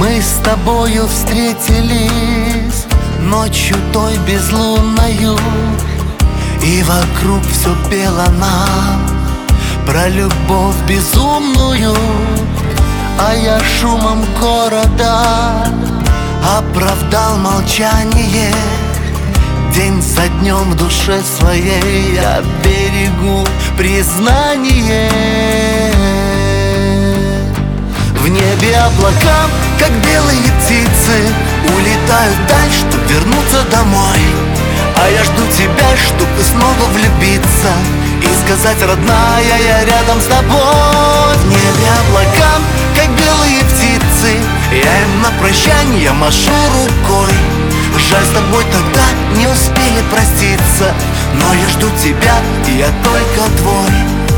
Мы с тобою встретились ночью той безлунною, и вокруг все пело нам про любовь безумную. А я шумом города оправдал молчание. День за днем в душе своей я берегу признание. В небе облака, как белые птицы, улетают вдаль, чтоб вернуться домой. А я жду тебя, чтобы снова влюбиться и сказать: родная, я рядом с тобой. В небе облака, как белые птицы, я им на прощание машу рукой. Жаль, с тобой тогда не успели проститься, но я жду тебя, и я только твой.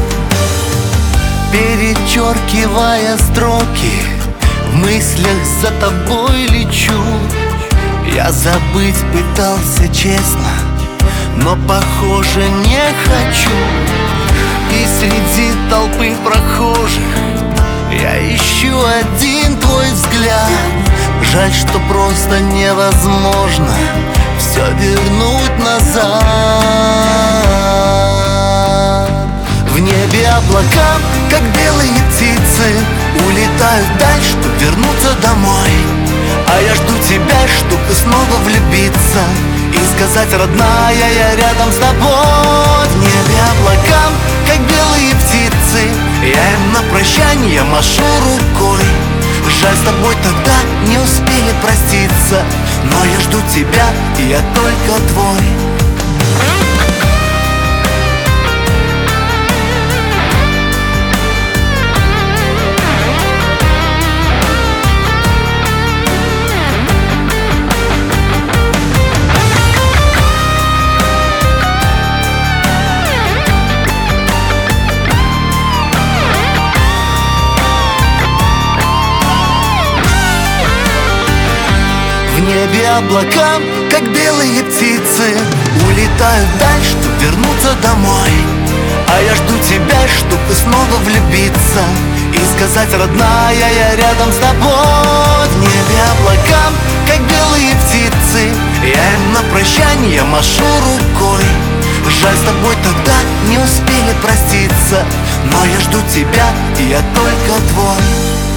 Перечеркивая строки, в мыслях за тобой лечу. Я забыть пытался честно, но, похоже, не хочу. И среди толпы прохожих я ищу один твой взгляд. Жаль, что просто невозможно все вернуть назад. В небе облака, как белые птицы, улетают вдаль, чтоб вернуться домой. А я жду тебя, чтобы снова влюбиться и сказать: родная, я рядом с тобой. В небе облака, как белые птицы, я им на прощание машу рукой. Жаль, с тобой тогда не успели проститься, но я жду тебя, и я только твой. В небе облака, как белые птицы, улетают вдаль, чтоб вернуться домой. А я жду тебя, чтобы снова влюбиться и сказать: родная, я рядом с тобой. В небе облака, как белые птицы, я им на прощание машу рукой. Жаль, с тобой тогда не успели проститься, но я жду тебя, и я только твой.